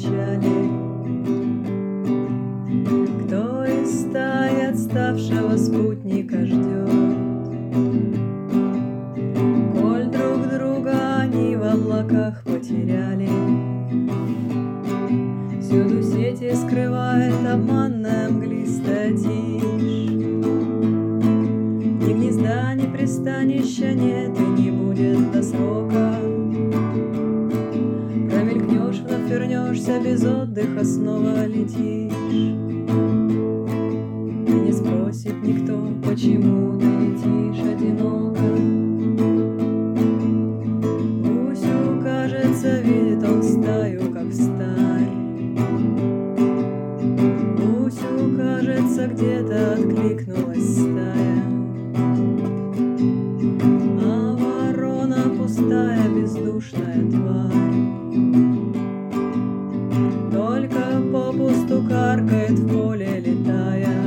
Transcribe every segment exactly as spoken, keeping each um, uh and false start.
печали. Кто из стаи отставшего спутника ждет? Коль друг друга они в облаках потеряли, всюду сети скрывает обманная мглистая тишь. Ни гнезда, ни пристанища нет и не будет до срока. Промелькнешь, вновь вернешься, без отдыха снова летишь. И не спросит никто, почему ты летишь одиноко. Гусю, кажется, видит он стаю, как стая. Гусю, кажется, где-то откликнулась стая. А ворона пустая, бездушная тварь, только попусту каркает в поле летая.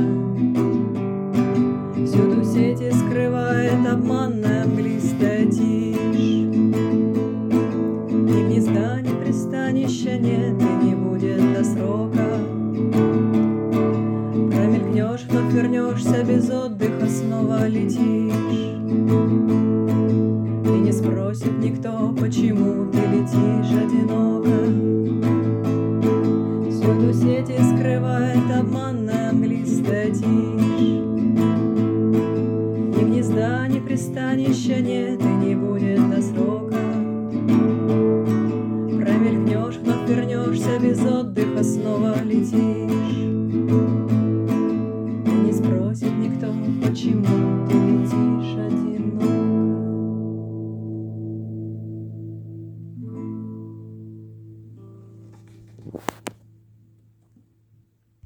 Всюду сети скрывает обманная мглистая тишь. Ни гнезда, ни пристанища нет и не будет до срока. Промелькнешь, вновь вернешься, без отдыха снова летишь. И не спросит никто, почему ты летишь одиноко. Всюду сети скрывает обманная мглистая тишь. Ни гнезда, ни пристанища нет и не будет до срока. Промелькнешь, вновь вернешься, без отдыха снова летишь. И не спросит никто, почему